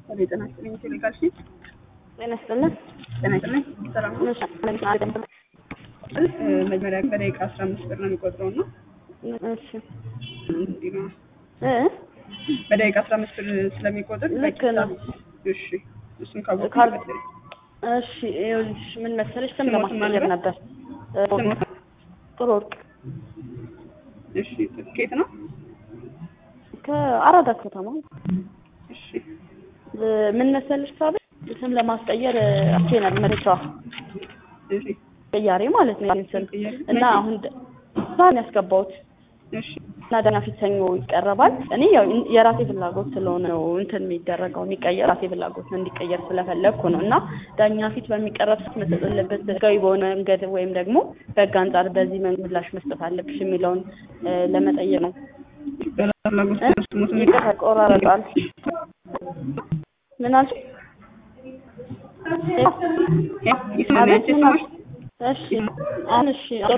ጤና ይስጥልኝ ቴሌጋር ሺት ጤና ይስጥልኝ ሰላም ነው። መጀመሪያ በደቂቃ 15 ብር ነው የሚቆጥረው ነው። እሺ በደቂቃ 15 ብር ስለሚቆጥር ልክ ነው። እሺ እሱን ካወቅኩ እሺ ይኸውልሽ ምን መሰለሽ ስም ለማስቀየር ነበር። ጥሩ ወርቅ። እሺ ከየት ነው? ከአራዳ ከተማ። እሺ ምን መሰለሽ ሳብ ስም ለማስቀየር አስቴናል መረጃው እሺ ቀያሪ ማለት ነው ስም እና አሁን ሳን ያስገባውት እሺ እና ዳኛ ፊት ሰኞ ይቀርባል። እኔ ያው የራሴ ፍላጎት ስለሆነ ነው እንትን የሚደረገው የሚቀየር ራሴ ፍላጎት ነው እንዲቀየር ስለፈለኩ ነው እና ዳኛ ፊት በሚቀርብ ሰዓት መስጠት አለበት ህጋዊ በሆነ መንገድ ወይም ደግሞ በህግ አንፃር በዚህ መንገድ ምላሽ መስጠት አለብሽ የሚለውን ለመጠየቅ ነው። ይቆራረጣል። ምን አልሽ? እሺ